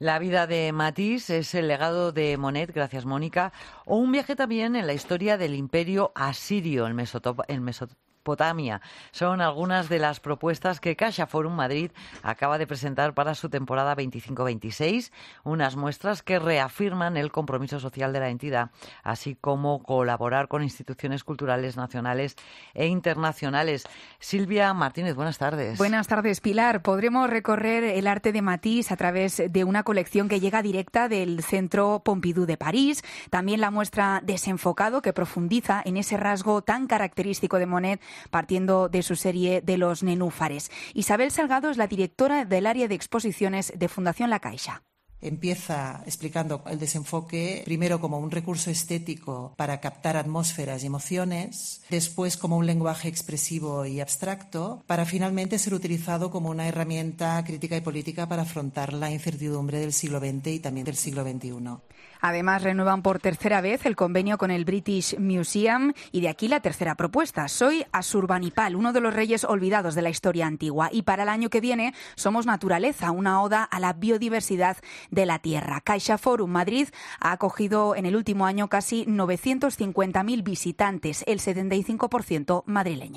La vida de Matisse es el legado de Monet, gracias Mónica, o un viaje también en la historia del imperio asirio en Mesopotamia. Son algunas de las propuestas que CaixaForum Madrid acaba de presentar para su temporada 25-26, unas muestras que reafirman el compromiso social de la entidad, así como colaborar con instituciones culturales nacionales e internacionales. Silvia Martínez, buenas tardes. Buenas tardes, Pilar. Podremos recorrer el arte de Matisse a través de una colección que llega directa del Centro Pompidou de París, también la muestra Desenfocado, que profundiza en ese rasgo tan característico de Monet, partiendo de su serie de los nenúfares. Isabel Salgado es la directora del área de exposiciones de Fundación La Caixa. Empieza explicando el desenfoque primero como un recurso estético para captar atmósferas y emociones, después como un lenguaje expresivo y abstracto, para finalmente ser utilizado como una herramienta crítica y política para afrontar la incertidumbre del siglo XX y también del siglo XXI. Además, renuevan por tercera vez el convenio con el British Museum y de aquí la tercera propuesta. Soy Asurbanipal, uno de los reyes olvidados de la historia antigua. Y para el año que viene somos Naturaleza, una oda a la biodiversidad de la Tierra. CaixaForum Madrid ha acogido en el último año casi 950.000 visitantes, el 75% madrileños.